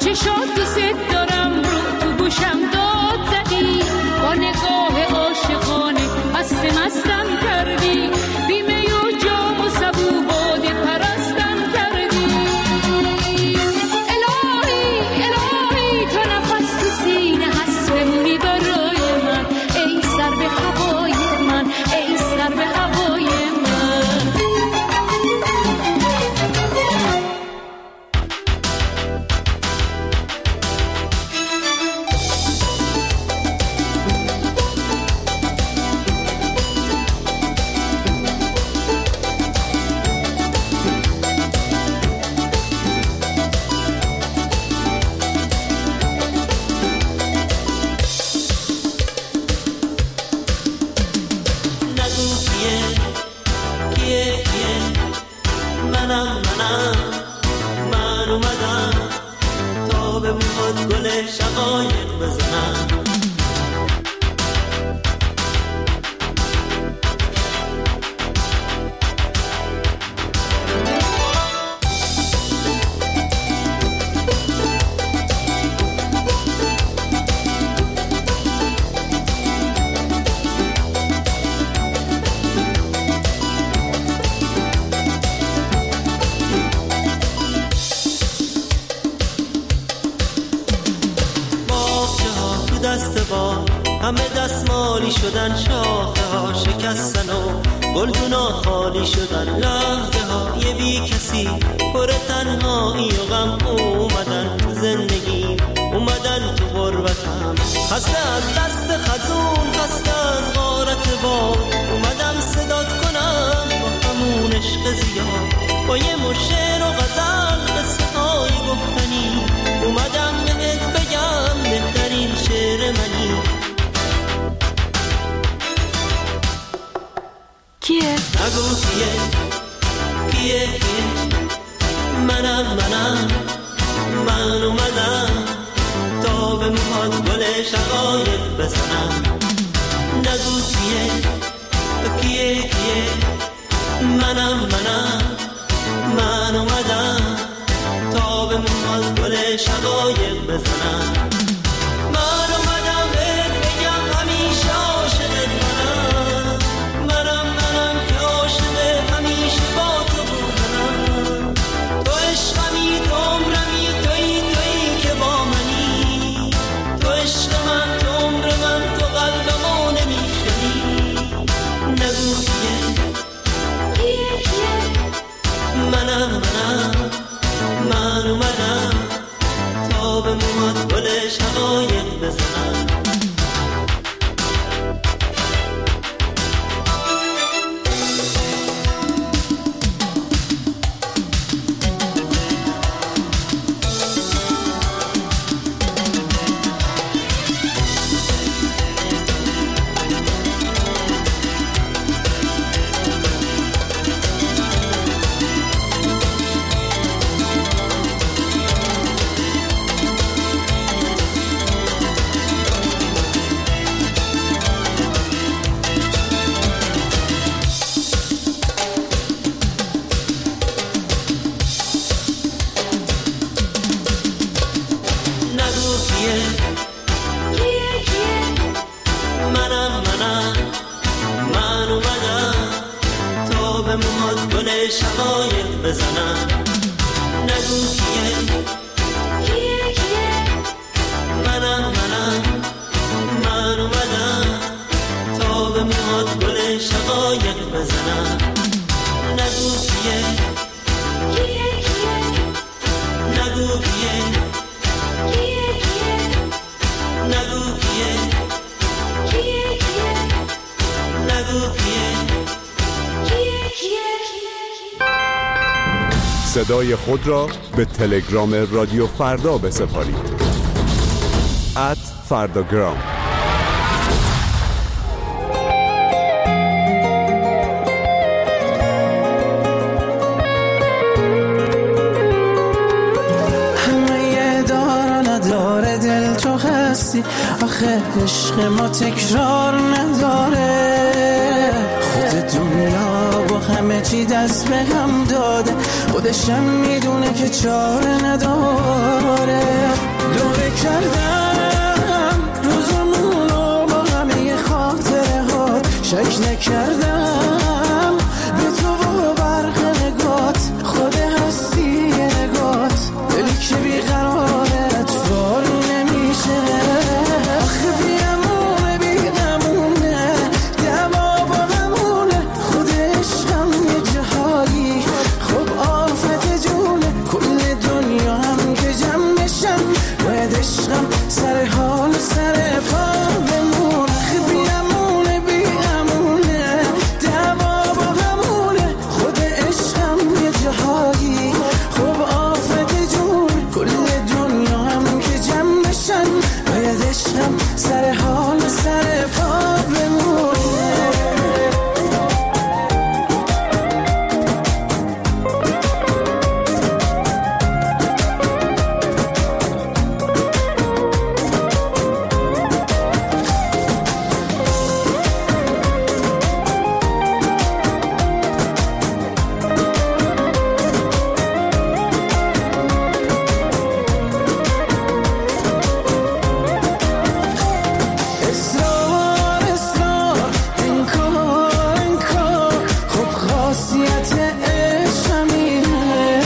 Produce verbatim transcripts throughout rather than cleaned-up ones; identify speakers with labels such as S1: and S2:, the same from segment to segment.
S1: چشات دوست دارم رو تو گوشم داد زدی، با نگاه عاشقانه مست مستم کردی، بیمه و جام و سبو باده پرستم کردی. الهی الهی تا نفس تو سینه هست بمونی برای من، ای سر به هوای من، ای سر به هوای من.
S2: همه دستمالی شدن، شاخه ها شکستن و گلدونا خالی شدن، لحظه های بی کسی پر تنهایی و غم اومدن تو زندگی، اومدن تو غربتم، خسته از دست خزون، خسته از غارت باد، اومدم صدات کنم با همون عشق زیاد، با یه مشعر و غزل قصه های گفتنی، اومدم بهت بگم بهترین شعر منی.
S1: کیه؟
S2: نگو کیه کیه کیه منم منم من اومدم تا به موهات گل شقایق بزنم. نگو کیه کیه کیه منم منم من اومدم تا به موهات گل شقایق بزنم. من اومدم بهت بگم همیشه عاشقت منم، منم منم که عاشق همیشه با تو بودم، تو عشقمی تو عمرمی تویی تویی که با منی، تو عشق من تو عمر من تو قلبمو نمیشنی. نگو کیه
S1: کیه کیه
S2: منم منم من اومدم تا به موهات گل شقایق بزنم. شقایق بزنم. نگو کیه
S1: کیه کیه
S2: منم منم من اومدم تا به موهات گل شقایق بزنم. نگو کیه
S1: کیه کیه
S2: نگو کیه
S1: کیه کیه
S2: نگو کیه
S1: کیه کیه
S2: نگو کیه
S1: کیه کیه.
S3: صدای خود را به تلگرام رادیو فردا بسپارید. ات فرداگرام.
S4: همه دار نداره دل تو هستی، آخه عشق ما تکرار نداره، خود دنیا با همه چی دست به هم داده، خودشم میدونه که چاره نداره. فکر نکردم به تو و برق نگات خود هستی نگات دلی که بیقرارت وار نمیشه آخه بیامونه بیغمونه دوا با غمونه خود عشقم یه جهایی خب آفت جونه کل دنیا هم که جمع بشن باید عشقم سر حال سر پا بمونه آخه بیامونه بیغمونه دوا با غمونه خود عشقم یه جهایی خب آفت جونه کل دنیا هم که جمع بشن باید عشقم سر حال سر پا بمونه اصرار اصرار انکار انکار خب خاصیت عشقم اینه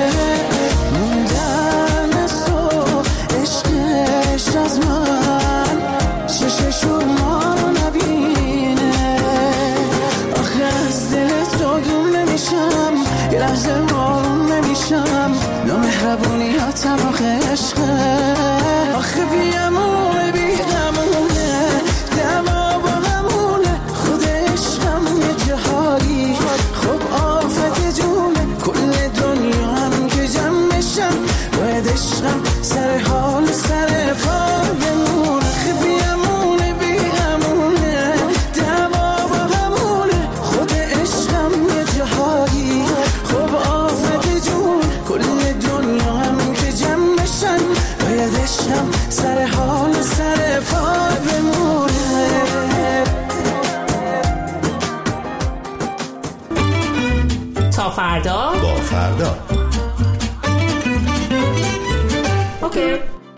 S4: موندن از تو عشقش از من چششون ما رو نبینه آخه از دل تو دور نمیشم یه لحظه آروم نمیشم نامهربونیاتم آخه عشقه آخه بیامونه بیغمونه دوا با غمونه خود عشقم یه جهایی خب آفت جونه کل دنیا هم که جمع بشن باید عشقم سر حال سر پا بمونه آخه بیامونه بیغمونه دوا با غمونه خود عشقم یه جهایی خب آفت جون کل دنیا هم که جمع بشن باید عشقم سر حال سر پا بمونه
S5: تا فردا
S6: با فردا.
S5: اوکی.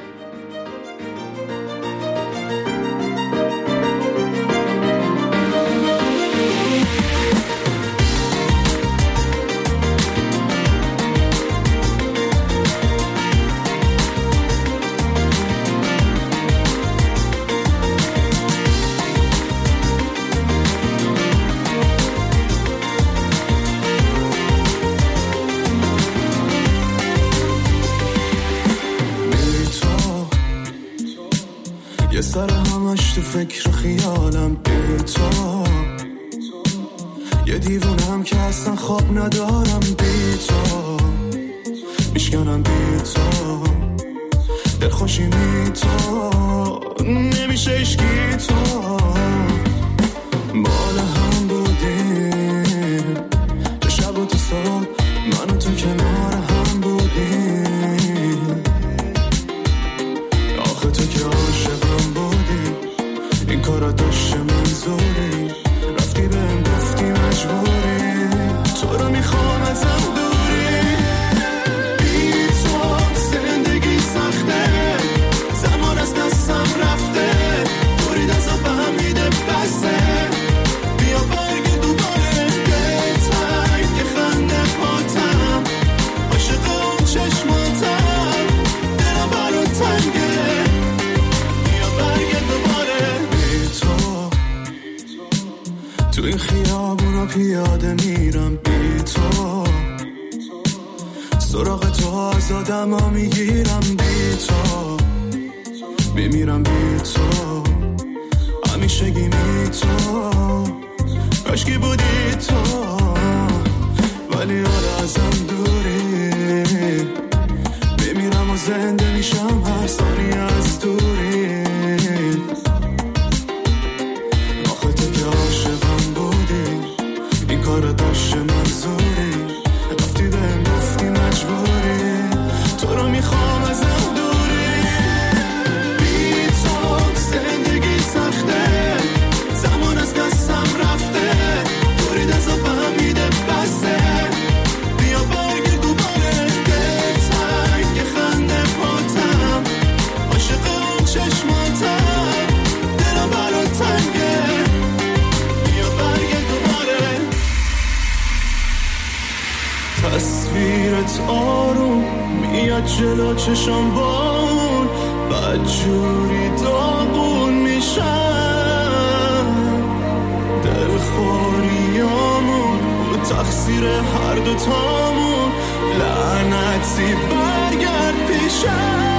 S4: یه سر همش تو فکر خیالم بی تو یه دیوونم که اصلا خواب ندارم بی تو میشکنم بی تو دلخوشی می تو نمیشه اشکی تو مال هم بودیم تو شب و تو صبح من و تو کنار هم بودیم آخه تو که عاشقم بودی این کارا داشته منظوری رفتی بهم گفتی مجبوری تو رو میخوام ازم دوری بی تو زندگی سخته زمان از دستم رفته دوری دستم به هم میده بسه بیا برگ دوباره به تنگ خنده پاتم عاشق اون چشماتم دلم برا تنگه بیا برگ دوباره بی تو تو این خیابونا پیاده میرم بی تو سراغ تو آزادم ها میگیرم بی تو میمیرم بی تو همیشگی می تو کاشکی بودی تو ولی حالا ازم دوری میمیرم و زنده میشم هر ثانیه از دوری آخه تو که عاشقم بودی این کار داشته منظوری رفتی بهم گفتی مجبوری تو رو میخوام ازم دوری بی تو زندگی سخته زمان از دستم رفته دوری دستم به هم میده بسه بیا برگ دوباره به تنگ خنده پاتم عاشق اون چشم
S6: جلو چشم بون بدجوری داغون میشن دلخوریامون و تقصیر هر دوتامون لعنتی برگرد پیشم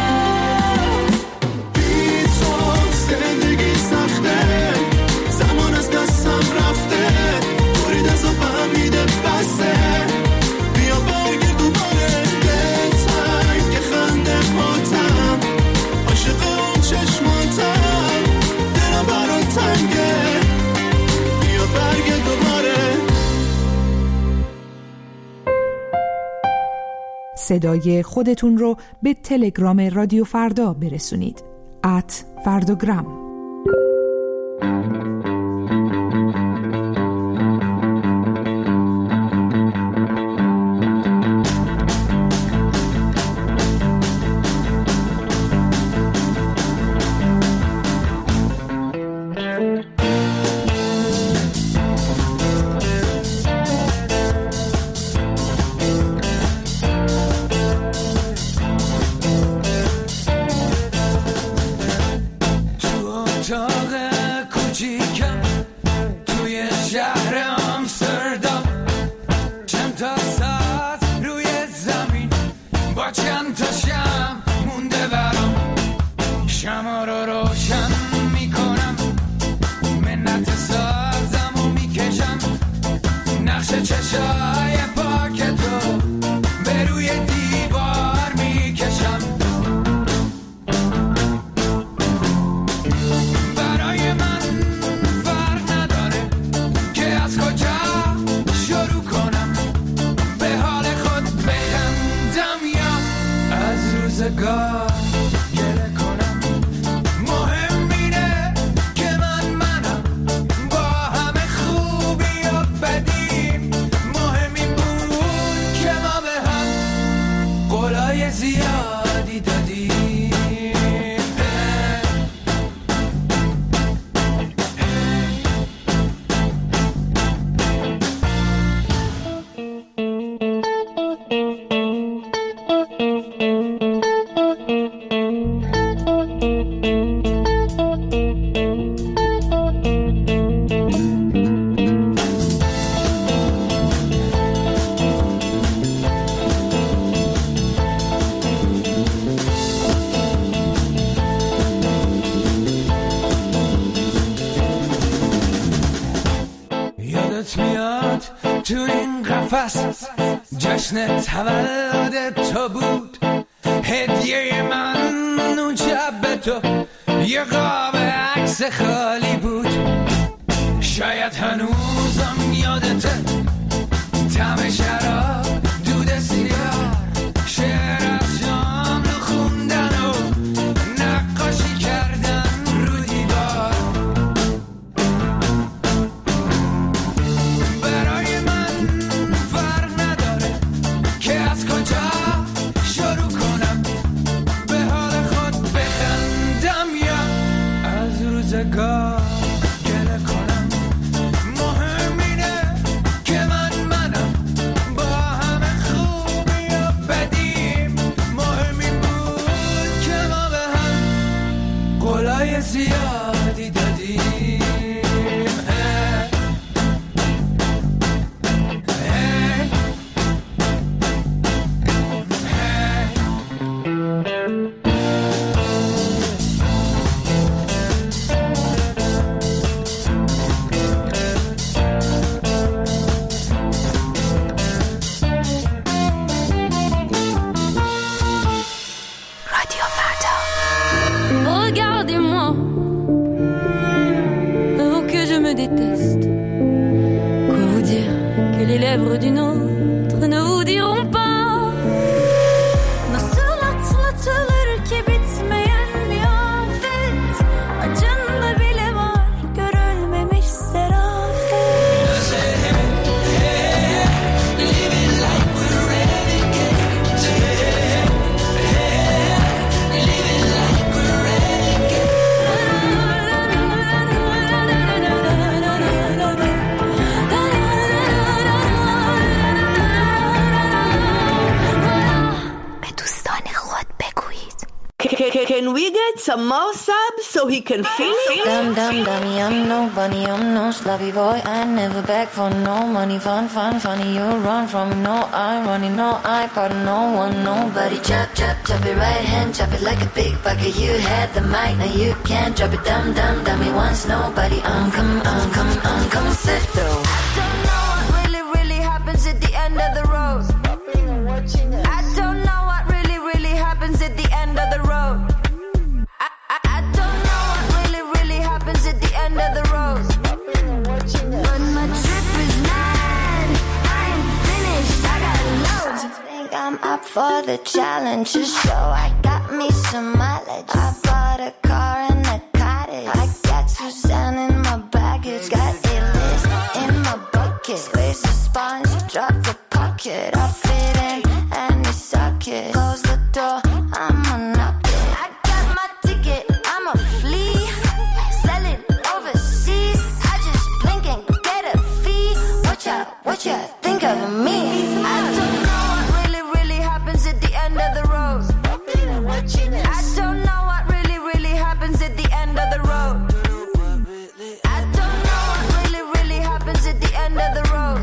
S6: بی تو زندگی سخته زمان از دستم رفته برید از آبم میده بسته بیا برگرد دوباره دلتنگ خنده پاتم عاشق اون چشماتم دلم برات تنگه بیا برگرد دوباره.
S7: صدای خودتون رو به تلگرام رادیو فردا برسونید ات فرداگرام.
S8: تو این قفس جشن تولد تو بود هدیه من اون شب به تو یه قاب عکس خالی بود شاید هنوزم یادته طعم شراب دود سیگار شعر از شام رو خوندن و نقاشی کردن رو دیوار برای من فرق نداره که از کجا شروع کنم به حال خود بخندم یا از روزگار گله کنم مهم اینه که من منم با همه خوبی و بدیم مهم این بود که ما به هم قولای زیادی دادیم
S1: Regardez-moi, oh que je me déteste. Quoi vous dire que les lèvres d'une autre ne vous diront pas. Nasıl atlatılır ki bitmeyen bir afet. Acında bile var görülmemiş serafet. Living like we're renegades. Living like we're renegades.
S9: Can we get some more subs so he can feel it?
S10: Dum dum dummy, I'm no bunny, I'm no sloppy boy. I never beg for no money, fun, fun, funny. You run from no, I'm running, no, I pardon no one, nobody. Chop, chop, chop it right hand, chop it like a big bucket. You had the mic, now you can't drop it. Dum dum dummy, once nobody. I'm coming, I'm coming, I'm coming, sit though. I don't know what really, really happens at the end of the road. I don't know what really, really happens at the end of the road. I, I, I don't know what really, really happens at the end of the road. But my trip is mad. I ain't finished. I got loads. I think I'm up for the challenge. Just so I got me some mileage. I bought a car and a cottage. I got Suzanne in my baggage. Got a list in my bucket. Squeeze the sponge, drop the pocket. I fit in and you suck it. Close the door, I'ma knock it. I got my ticket, I'ma flee. Sell it overseas. I just blink and get a fee. What ya, what ya think of me? I don't know what really, really happens at the end of the road. I don't know what really, really happens at the end of the road. I don't know what really, really happens at the end of the road.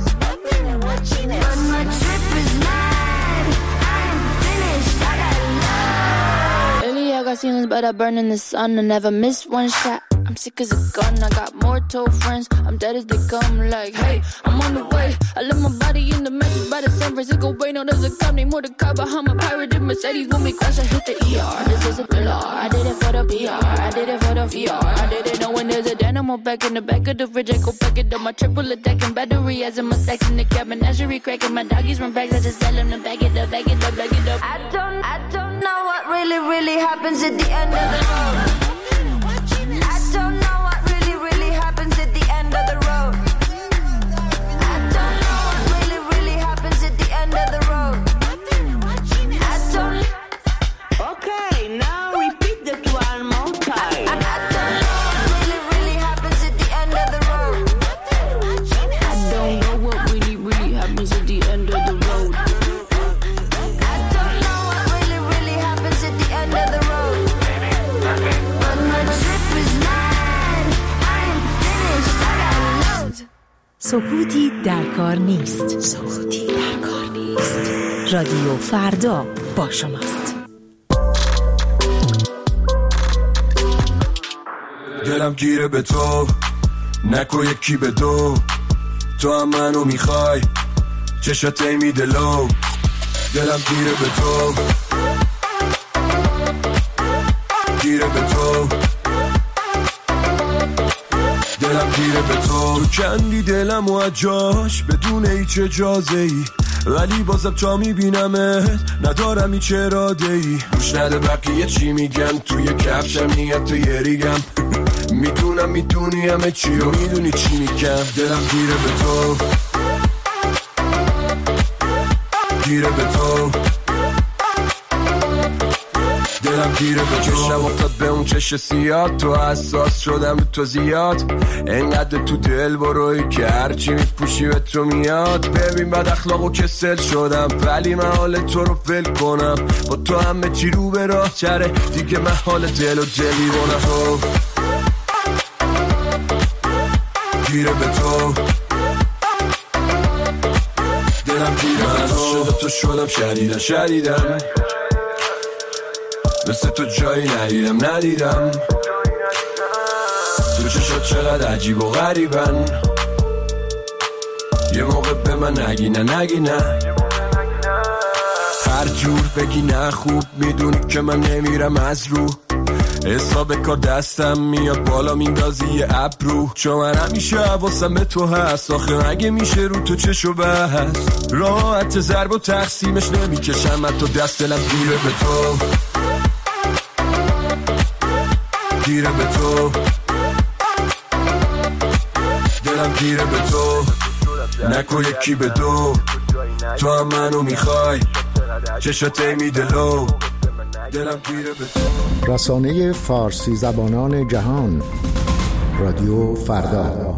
S10: But my trip is mad. I ain't finished. I got love. Lately I got ceilings, but I burn in the sun. I never miss one shot. I'm sick as a gun. I got more told friends. I'm dead as they come. Like, hey, I'm on the way. I left my body in the message by the San Francisco way. No, there's a company more to car behind my pirate in Mercedes. When we crash, I hit the E R. This is a thriller. I did it for the P R. I did it for the V R. I did it knowing there's a dynamo back in the back of the fridge. I go pack it up. My triple attacking battery as in my stacks in the cabin. Menagerie cracking. My doggies run back. I just tell them to back it up, back it up, back it up. I don't, I don't know what really, really happens at the end of the road. I don't know what really, really happens at the end of the road. I don't know what really, really happens at the end of the road. I don't.
S9: Okay, now repeat that one more time.
S10: I, I don't know what really, really happens at the end of the road.
S5: I don't know what really, really happens at the end of the road.
S10: I don't know what really, really happens at the end of the road. But my trip is mad. I ain't finished. I got loads.
S7: سکوتی در کار نیست. سکوتی در کار نیست. رادیو فردا با شماست.
S6: دلم گیره به تو، نکو یکی به دو. تو هم منو میخوای، چشات میده لو. دلم گیره به تو، گیره به تو. دلم گیره به تو. تو کندی دلم و اجاش بدون هیچ اجازه ای، ولی بازم تا میبینمت ندارم هیچ اراده ای. روش نده بقیه چی میگن، توی کفشم نیت تو یه ریگم. میدونم میدونی همه چی و میدونی چی میگم. دلم گیره به تو، گیره به تو. دلم گیره به تو. چشم افتاد به اون چش سیاد، تو حساس شدم به تو زیاد. انقدر تو دل بروی که هرچی میپوشی به تو میاد. ببین بد اخلاق و کسل شدم، ولی من حال تو رو فل کنم. با تو همه چی رو به راه چره، دیگه من حال دل و دلی بونم. تو گیره به تو، دلم گیره به تو. شده تو شدم شدیدن شدیدن، مثل تو جایی ندیدم ندیدم. تو چشات چقدر عجیب و غریبن، یه موقع به من نگی نه نگی نه. هر جور بگی نه خوب میدونی که من نمیرم از رو. حساب کار دستم میاد بالا میندازی یه ابرو. چون من همیشه حواسم به تو هست، آخه مگه میشه رو تو چشو بست. راحت ضرب و تقسیمش نمیکشم حتی دست. دلم گیره به تو، گیره به تو. دلم گیره به تو، نکو یکی به دو. تو هم منو میخوای، چشات میده لو. دلم گیره به تو.
S11: رسانه فارسی زبانان جهان، رادیو فردا.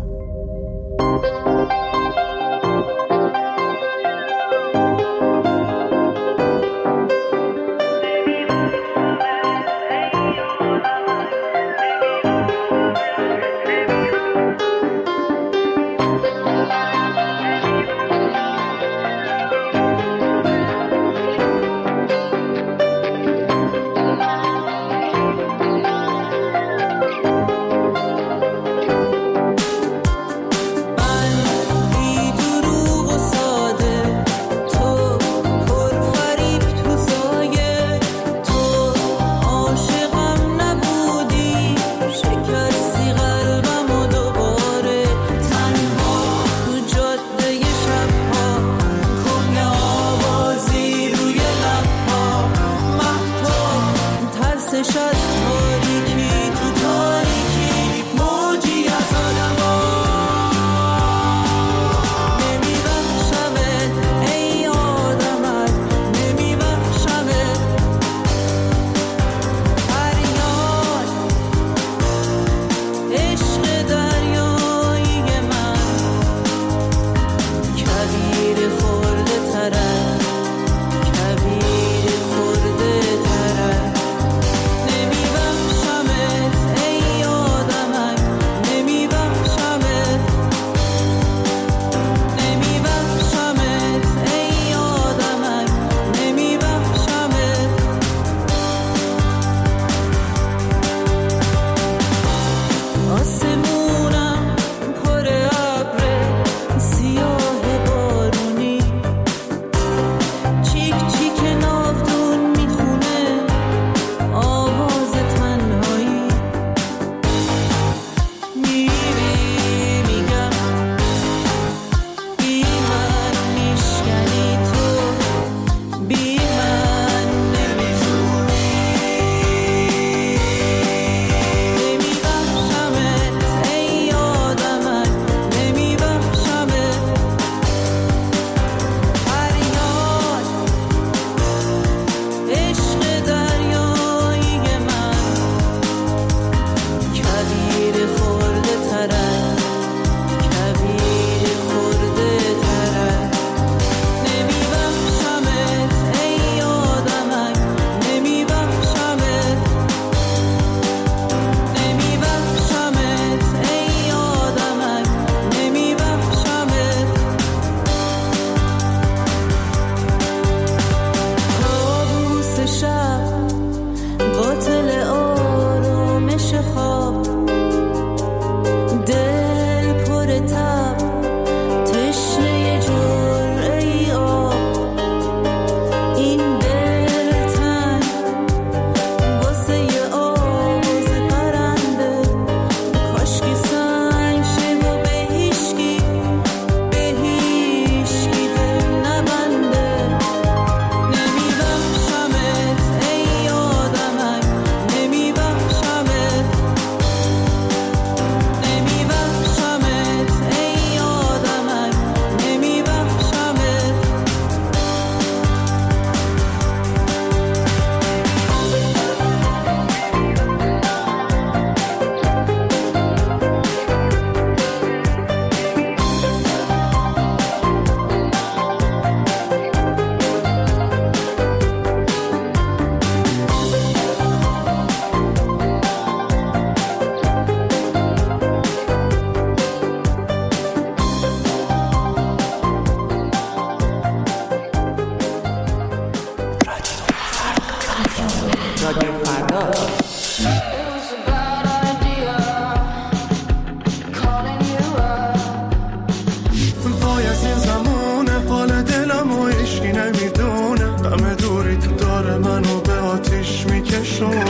S7: رادیو فردا.
S6: وای از این زمونه حال دلم و عشقی نمیدونه، همه دوری تو داره منو به آتیش میکشونه.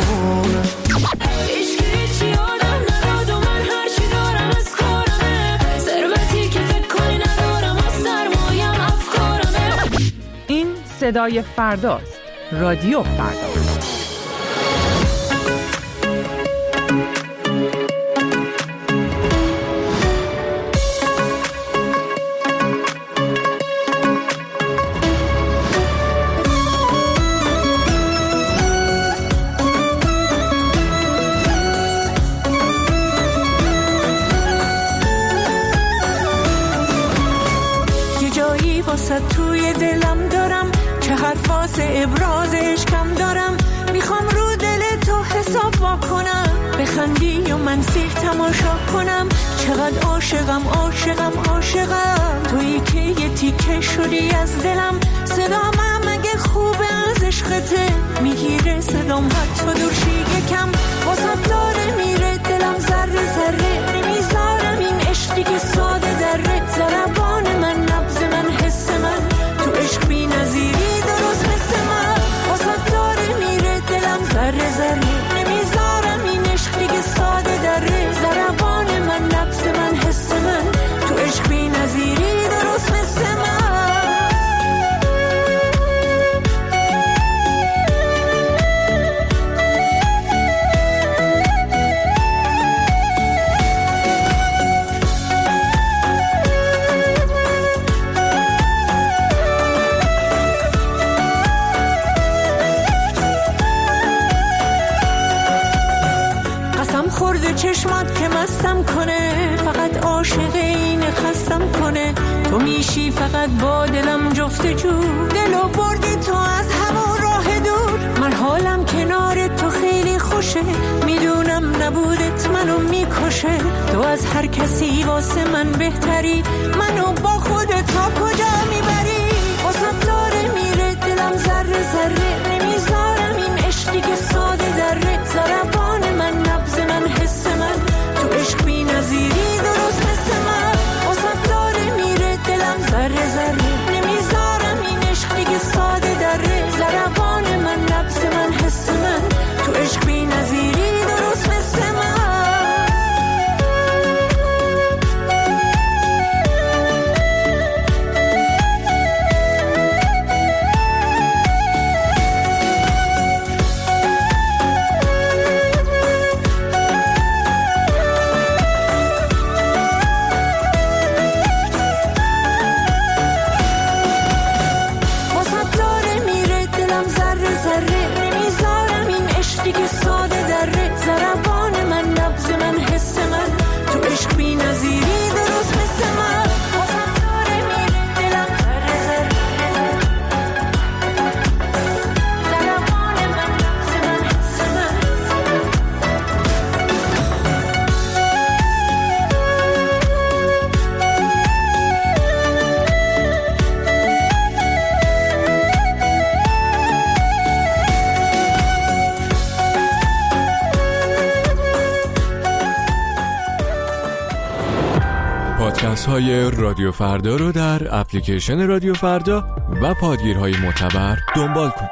S12: صدای فرداست. رادیو فردا.
S13: یه جایی واسه توی دلم دارم، چه حرف واسه ابراز عشقم دارم. میخوام رو دل تو حساب وا کنم، بخندی و من سیر تماشا کنم. چقدر عاشقم عاشقم عاشقم، تویی که یه تیکه شدی از دلم. صدام اگه خوبه از عشقته، میگیره صدام حتی دورشی یکم. واسم داره میره دلم ذره ذره، نمیذارم این عشقی که ساده دره. ضربان من نبض من حس من، تو عشق بی نظیری درست مثل من. واسه داره میره دلم ذره ذره، نمیذارم این عشق دیگه ساده دره. ضربان من نبض من حس من، تو عشق بی نظیری درست مثل من. خورده چشمات که مستم کنه، فقط عاشق اینه خستم کنه. تو میشی فقط با دلم جفت جو، دلو بردی تو از همون راه دور. من حالم کنار تو خیلی خوشه، میدونم نبودت منو میکشه. تو از هر کسی واسه من بهتری، منو با خودت تا کجا میبری. واسه داره میره دلم ذره ذره، نمیذارم این عشقی که ساده دره. ضربان من نبض من حس من، تو عشق بی نظیری درست مثل من. واسه داره میره دلم ذره ذره، نمیذارم این عشق دیگه ساده دره. ضربان من نبض من حس من، تو عشق بی نظیری درست مثل من.
S14: پادکست های رادیو فردا رو در اپلیکیشن رادیو فردا و پادگیرهای معتبر دنبال کنید.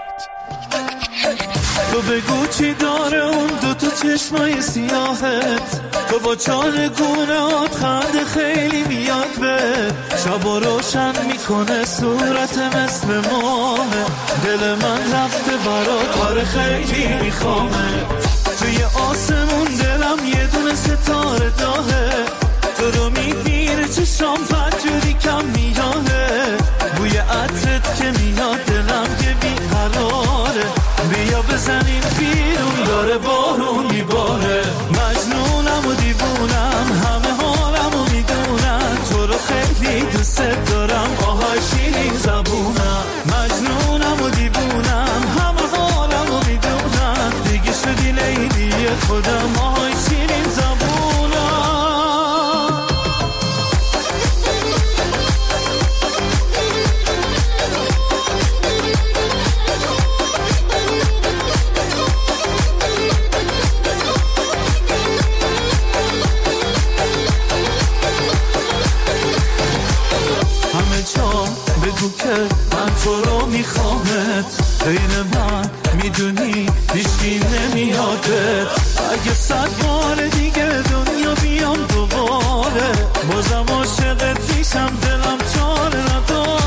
S6: تو بگو چی داره اون دو تا چشمای سیاهت، تو با چارگونهات خنده خیلی میاد به. شب و روشن میکنه صورت مثل ماهه، دل من رفته برات کار خیلی میخوامه. توی آسمون دلم یه دونه ستاره داهه، تو رو میگیره چشام بدجوری کم میانه. بوی عطرت که میاد دلم یه بیقراره، بیا بزنیم بیرون داره بارون میباره. مجنونم و دیوونم همه حالم و میدونم، تو رو خیلی دوست دارم آهای شیرین زبونم. مجنونم و دیوونم همه حالم و میدونم، دیگه شدی لیلی خودم آهای شیرین زبونم.
S4: میادت. اگه صد بار دیگه دنیا بیام دوباره بازم عاشقت میشم، دلم چاره نداره.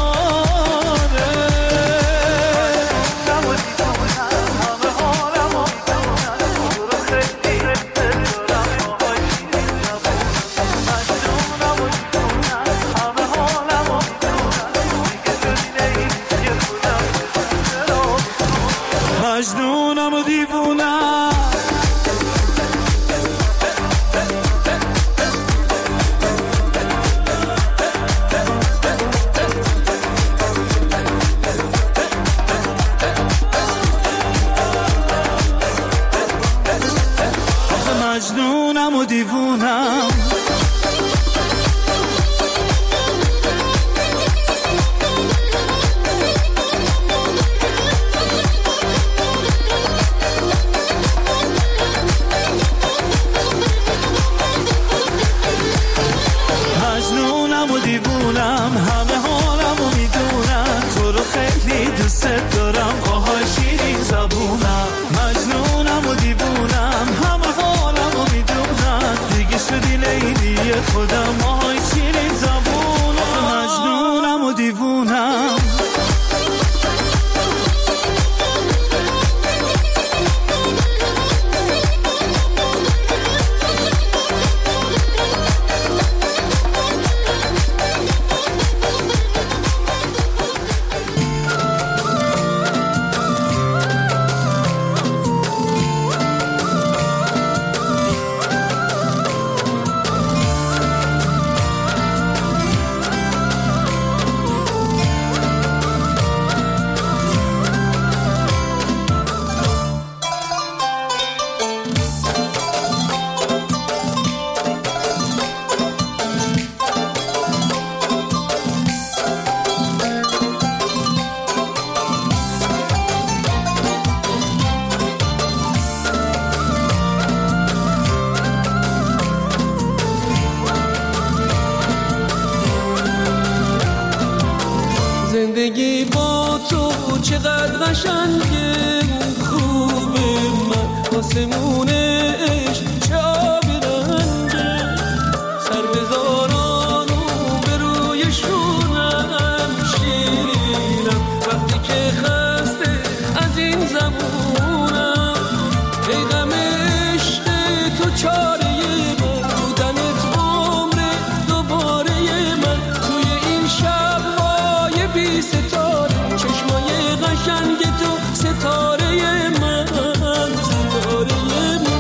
S4: مجنونم و دیوونم مجنونم و دیوونم مجنونم و دیوونم همه حالم و میدونم، تو رو خیلی دوست دارم آهای شیرین زبونم. مجنونم و دیوونم همه حالم و میدونم، دیگه شدی لیلی خودم آهای شیرین زبونم. مجنونم و دیوونم
S2: زندگی با تو چقدر قشنگه، خوبه من آسمون عشق چه آبی رنگه، سر بذاران و به روی شونم شیرینم، وقتی که خسته از این زمونم، ای غم عشق تو چاره من، بودنت عمر دوباره من، توی این شب بی ستاره چشمای قشنگ تو ستاره من، ستاره من.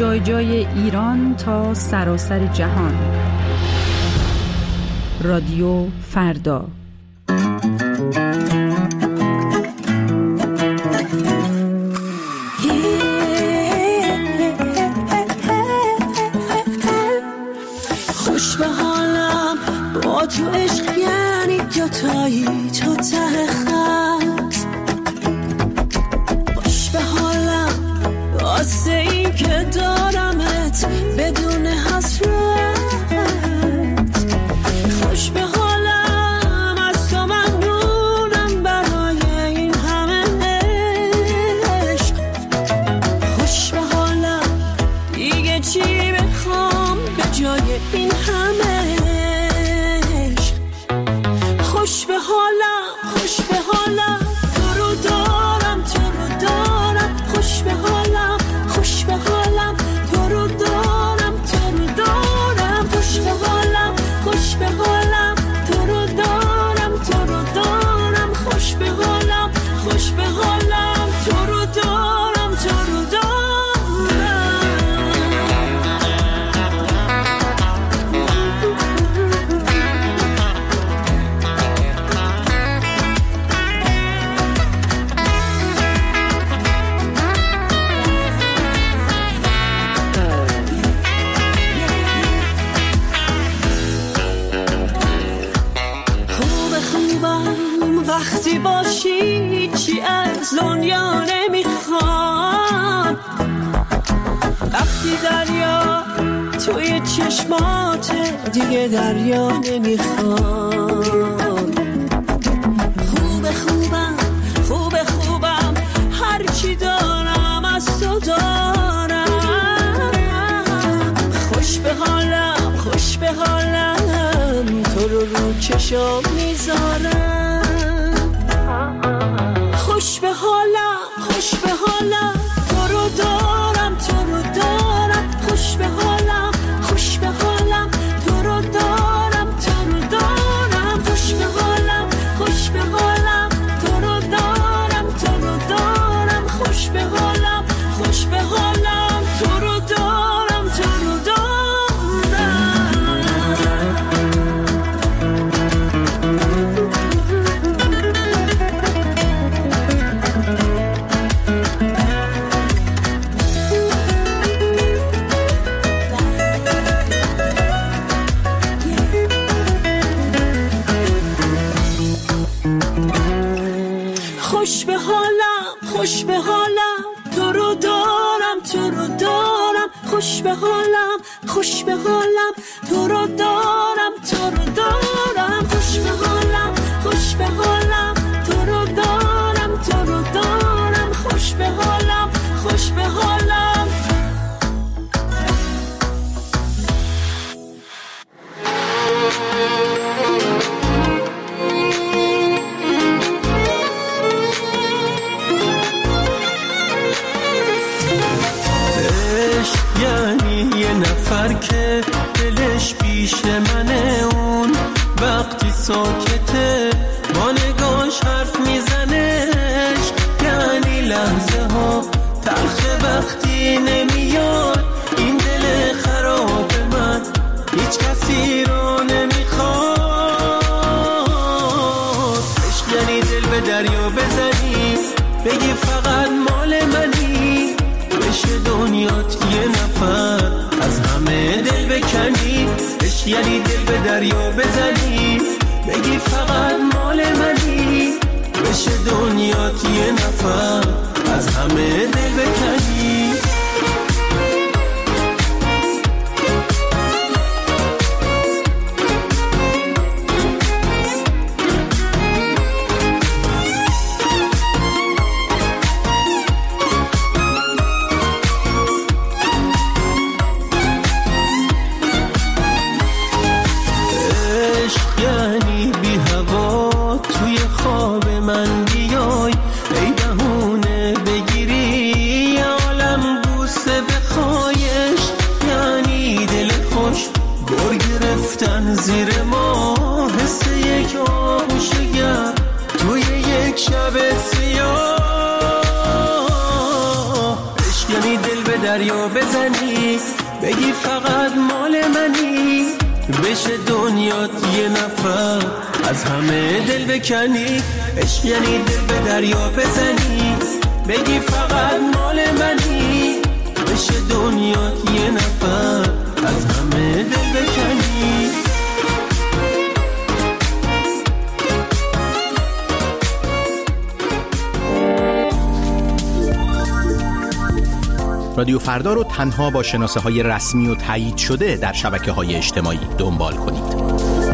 S12: جای جای ایران تا سراسر جهان. رادیو فردا.
S13: خوش به حالم با تو عشق، یعنی دوتایی تا ته خط. خوش به حالم واسه این که دارمت بدون حسرت. خوش به حالم از تو ممنونم برای این همه عشق. خوش به حالم دیگه چی بخوام به جای این همه عشق. خوش به حالم، خوش به حالم، تو رو دارم، تو رو دارم. خوش به حالم، خوش به حالم، تو رو دارم، تو رو دارم. خوش به حالم، خوش به حالم، تو رو دارم، تو رو دارم. خوش به حالم، خوش به حالم، تو رو دارم، تو رو دارم. وقتی باشی چی از دنیا نمیخوام. وقتی دریا توی چشمات دیگه دریا نمیخوام. خوب خوبم، خوب خوبم، هرچی دارم از تو دارم. خوش به حالم، خوش به حالم، تو رو رو چشم میذارم. خوش به حالم، خوش به حالم، تو رو دارم، تو رو دارم. خوش به حالم، خوش به حالم، تو رو دارم، تو رو دارم. خوش به حالم، خوش به حالم، تو رو دارم، تو رو دارم. خوش به حالم، خوش به حالم، تو رو دارم، تو رو دارم. خوش به حالم، خوش به حالم، تو رو دارم، تو رو دارم. خوش به حالم، خوش به حالم، تو رو دارم، تو رو دارم. خوش به حالم، خوش به حالم، تو رو دارم، تو رو دارم. خوش به حالم، خوش به حالم.
S2: یعنی یه نفر که دلش پیش منه، اون وقتی ساکته با نگاش حرف میزنش. یعنی لحظه ها تلخه وقتی نمیاد این دل خراب من هیچ کسی رو نمیخواد. عشق یعنی دل به دریا بزنی بگی فقط مال منی، بشه دنیات یه نفر از همه دل بکنی. عشق یعنی دل به دریا بزنی بگی فقط مال منی، بشه دنیات یه نفر از همه دل بکنی. زیر ما حس یک آغوشگر توی یک شب سیاه. عشق یعنی دل به دریا بزنی فقط مال منی، بشه دنیات یه نفر از همه دل بکنی. عشق یعنی دل به دریا بزنی، بگی فقط مال منی، بشه دنیات یه نفر از همه دل بکنی.
S15: رادیو فردا رو تنها با شناسه های رسمی و تایید شده در شبکه های اجتماعی دنبال کنید.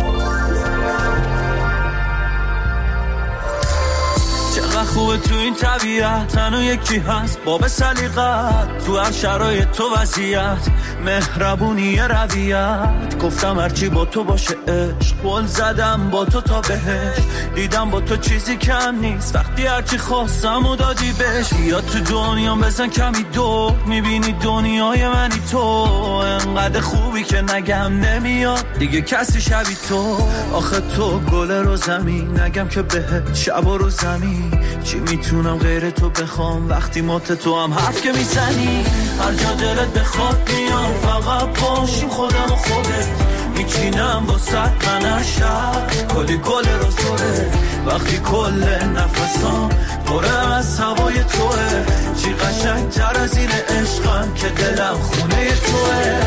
S16: خوبه تو این طبیعت تنو یکی هست باب سلیقت، تو هر شرایط تو وضعیت مهربونی رویت. گفتم هرچی با تو باشه عشق، قول زدم با تو تا بهش، دیدم با تو چیزی کم نیست وقتی هرچی خواستم و دادی بهش. یا تو دنیام بزن کمی دور، میبینی دنیای منی تو، انقدر خوبی که نگم نمیاد دیگه کسی شبی تو. آخه تو گل رو زمین، نگم که بهت شب و رو زمین، چی میتونم غیر تو بخوام وقتی مات تو هم حرف که میزنی. هر جا دلت بخواد میام، فقط باشیم خودم و خودت، میچینم با صد من هر شب کلی گل رو سره. وقتی کل نفسام پره از هوای توه، چی قشنگ تر از این عشقم که دلم خونه توه.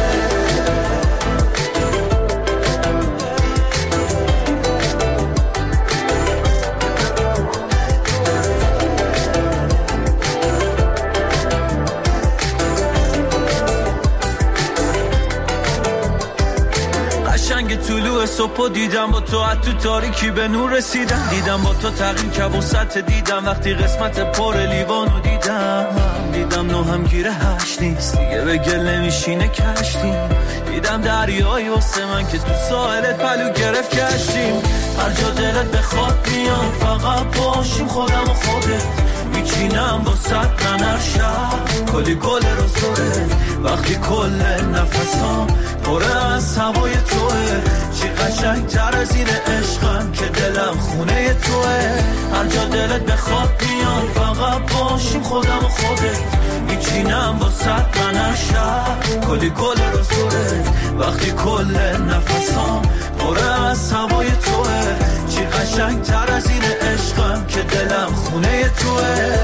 S16: طلوع صبح دیدم با تو، از تو تاریکی به نور رسیدم، دیدم با تو تغییر کبوست دیدم وقتی قسمت پر لیوانو دیدم. دیدم نو هم گیره هشت نیست دیگه، به گل نمیشینه کشتیم. دیدم دریایی واسه من که تو ساحلت پلو گرفت کشتیم. هر جا دلت بخواد میام، فقط باشیم خودم و خودت، میچینم با صد من هر شب کلی گل رو سره. وقتی کل نفسام پره از هوای توه، چی قشنگ تر از این عشقم که دلم خونه توه. هر جا دلت بخواد میام، فقط باشیم خودم و خودت، میچینم با صد من هر شب کلی گل رو سره. وقتی کل نفسام پره از هوای توه، چی قشنگ تر از این عشقم که دلم خونه توه.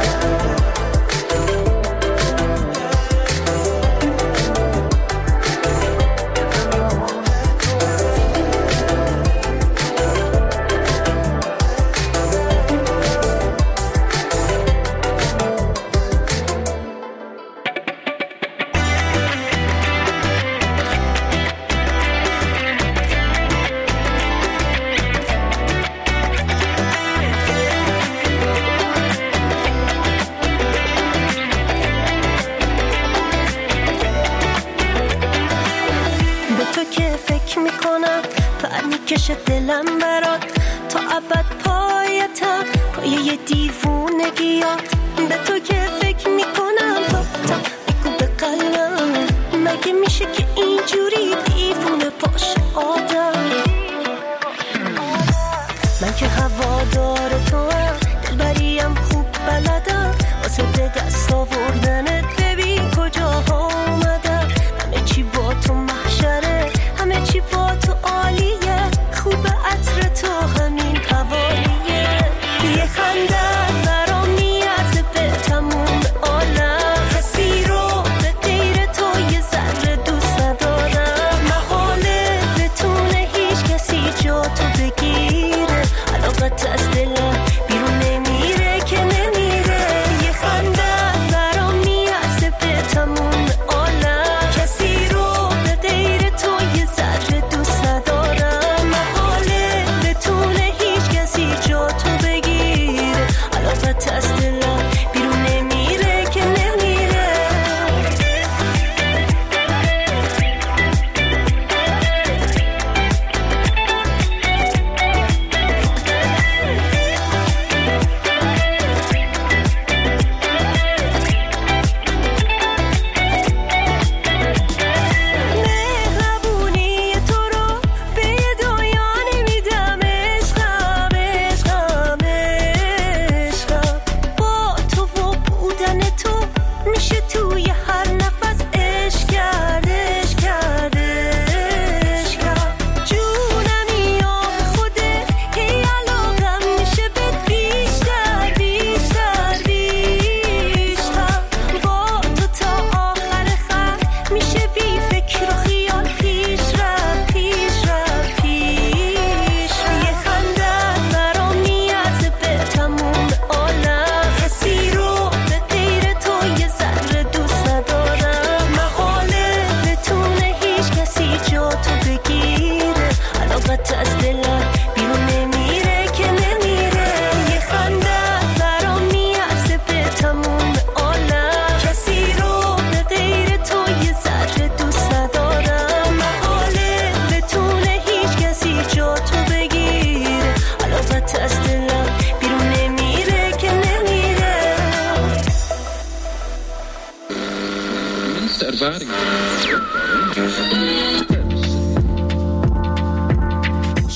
S13: دلم برات تا ابد پایتم، پایه دیوونگی ها به تو که فکر میکنم، تا تا بگو به قلبم مگه میشه که اینجوری دیوونه باشه آدم. من که هوادار تو هم، دلبریم خوب بلدم، واسه به دست آوردنت ببین کجاها اومدم. همه چی با تو محشره، همه چی با تو عالیه، خوب عطر تو همین حوالیه. یه خنده برام میارزه به تموم عالم، کسی رو به غیر تو یه ذره دوست ندارم. محاله بتونه هیچ کسی جا تو بگیره، علاقت از دلم بیرون نمیره که نمیره. یه خنده برام میارزه به تموم عالم، کسی رو به غیر تو یه ذره دوست ندارم. از دلم بیرون نمیره که نمیره.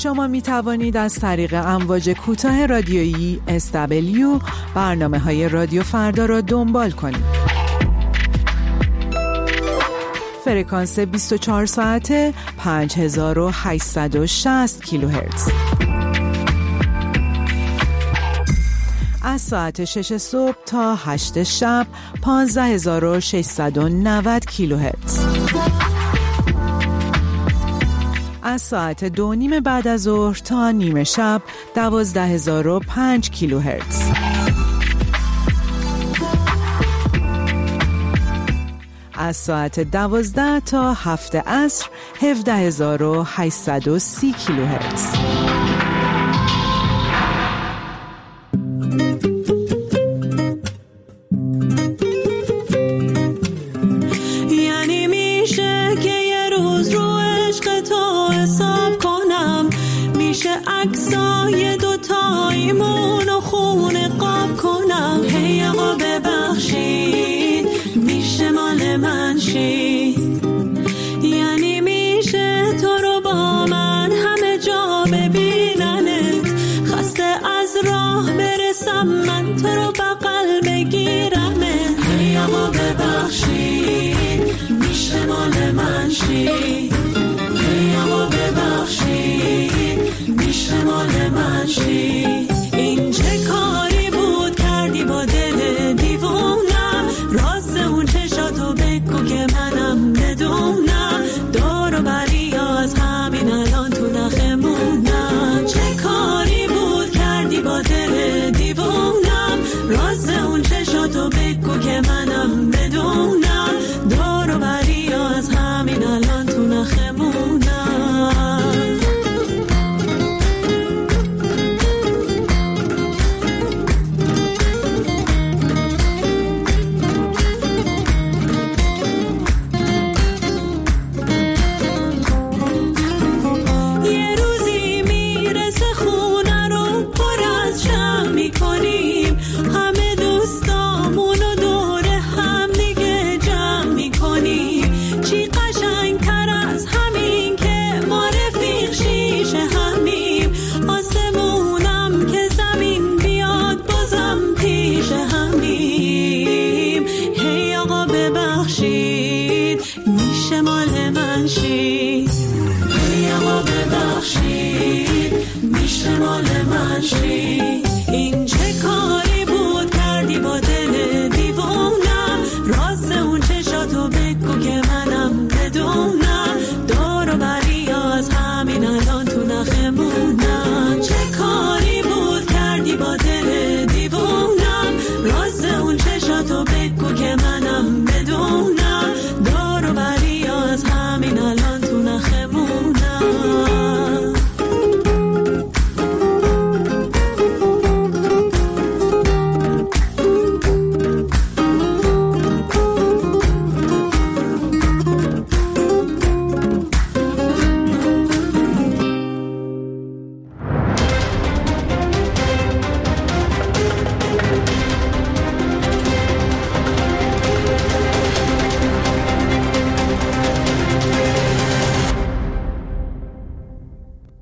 S17: شما می توانید از طریق امواج کوتاه رادیویی اس دبلیو برنامه های رادیو فردا را دنبال کنید. فرکانس بیست و چهار ساعته پنج هزار و هشتصد و شصت کیلوهرتز. از ساعت شش صبح تا هشت شب پانزده هزار و ششصد و نود کیلوهرتز. از ساعت دو نیم بعد از ظهر تا نیمه شب دوازده هزار و پنج کیلوهرتز. از ساعت دوازده تا هفت عصر هفده هزار و هشتصد و سی کیلوهرتز.
S13: یعنی میشه که یه روز رو عشق تو حساب کنم، میشه عکسای دوتاییمون و خونه قاب کنم. هی آقا ببخشید میشه مال من شی، یعنی میشه تو رو با من همه جا ببیننت، خسته از راه برسم من تو رو بغل بگیرمت. هی آقا ببخشید میشه مال من شی، هی آقا ببخشید میشه مال من شی. این چه کاری بود کردی با دل دیوونم، راز اون چشاتو بگو که منم بدونم، دور و بری از همین الان تو نخمونم. چه کاری بود کردی با دل دیوونم، راز اون چشاتو بگو که منم بدونم، دور و بری از همین الان تو نخمونم. این چه کاری بود کردی با دل دیوونم، راز اون چشاتو بگو که منم بدونم، دور و بری از همین الان